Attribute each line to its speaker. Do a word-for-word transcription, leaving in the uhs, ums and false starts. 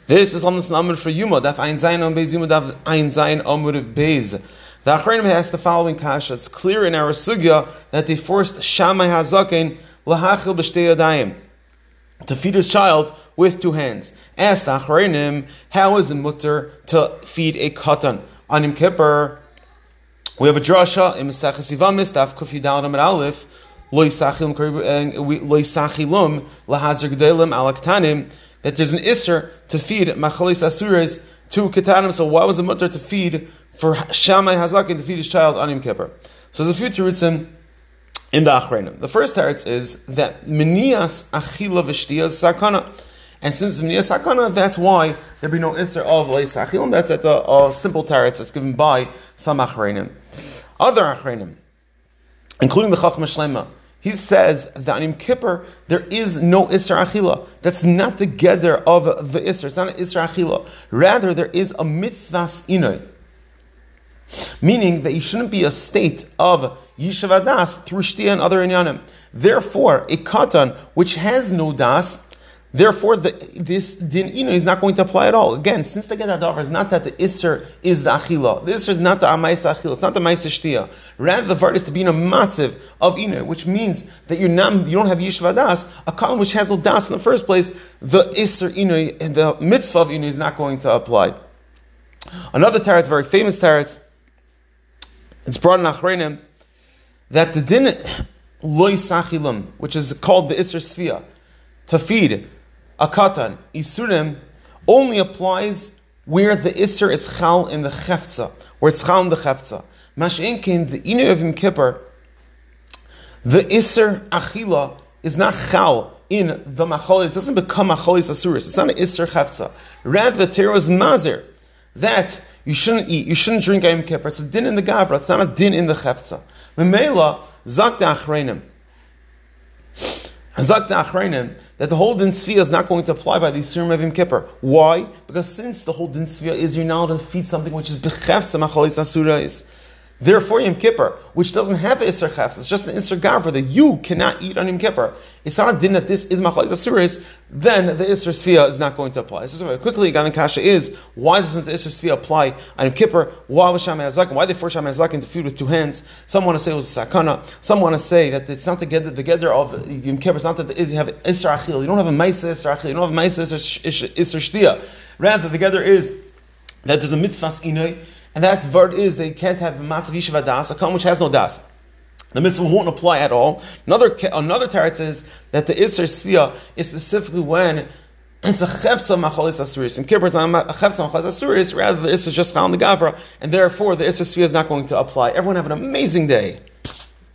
Speaker 1: This is almost an amud for Yuma. Daf ein zayin on beis Yuma. Daf ein zayin amud beis. The Achronim has the following kasha. It's clear in our sugya that they forced Shammai Hazaken lahachil b'shtei yadayim, to feed his child with two hands. Asked the Achronim, how is it mutter to feed a katan? On Yom Kippur, we have a drasha in Maseches Yivamis, Daf Kuf Yudal Amud Aleph, lo yisachilum lahazir gedolim al ktanim, that there's an isser to feed machalis asuras to ketanim. So why was it mutter to feed for Shammai Hazaken to feed his child on Yom Kippur? So there's a few terutzim in the Achronim. The first teretz is that minias achila v'shtiya is sakana, and since minias sakana, that's why there be no isser of leis achilim. That's that's a, a simple teretz that's given by some Achronim. Other Achronim, including the Chacham Shlema, he says that on Yom Kippur there is no Isser Achila. That's not the geder of the Isser. It's not an Isser Achila. Rather, there is a mitzvahs inoi, meaning that you shouldn't be a state of Yishav Das through Shtia and other inyanim. Therefore, a katan which has no das, therefore the, this din inoi is not going to apply at all. Again, since the geder davar is not that the Isser is the Achila, the Isser is not the Amaisa Achila, it's not the Maisa Shtia. Rather, the vart is to be in a matziv of inoi, which means that you're not, you don't have Yishav Das, a katan which has no das in the first place, the Isser inoi and the mitzvah of inoi is not going to apply. Another teretz, very famous teretz, it's brought in Achronim, that the din loy sachilam, which is called the Isser Sfiya, to feed a katan, isurim, only applies where the Isser is chal in the cheftza, where it's chal in the cheftza. Mash'inkin, the inui of Yom Kippur, the Isser achila is not chal in the machol, it doesn't become macholis asuris, it's not an Isser cheftza. Rather, the Torah is mazir, that you shouldn't eat, you shouldn't drink Yom Kippur. It's a din in the gavra, it's not a din in the cheftza. Memela, zak the achreinim. Zak the achreinim, that the whole din tzviyah is not going to apply by the Yisurim of Yom Kippur. Why? Because since the whole din tzviyah is you're now to feed something which is bechefza machalis asurais. Therefore, Yom Kippur, which doesn't have Isser Chefz, it's just an Isser Gavra that you cannot eat on Yom Kippur. It's not a din that this is Machalis Asuris, then the Isser Sfiya is not going to apply. So very quickly, Gan Kasha is, why doesn't the Isser Sfiya apply on Yom Kippur? Why was Shammai Hazaken? Why they forced Shammai Hazaken to feed with two hands? Some want to say it was a sakana. Some want to say that it's not the gather, the gather of Yom Kippur. It's not that you have Isser Achil. You don't have a Maisa Isser Achil. You don't have a Maisa Isser Shtiya. Rather, the gather is that there's a mitzvahs inoi, and that word is they can't have a matzav yishav das, a katan which has no das. The mitzvah won't apply at all. Another another teretz is that the Isser Sfiya is specifically when it's a chefza machalis asuris. In Kippur, it's not a chefza machalis asuris, rather the Isser is just chal the gavra, and therefore the Isser Sfiya is not going to apply. Everyone have an amazing day.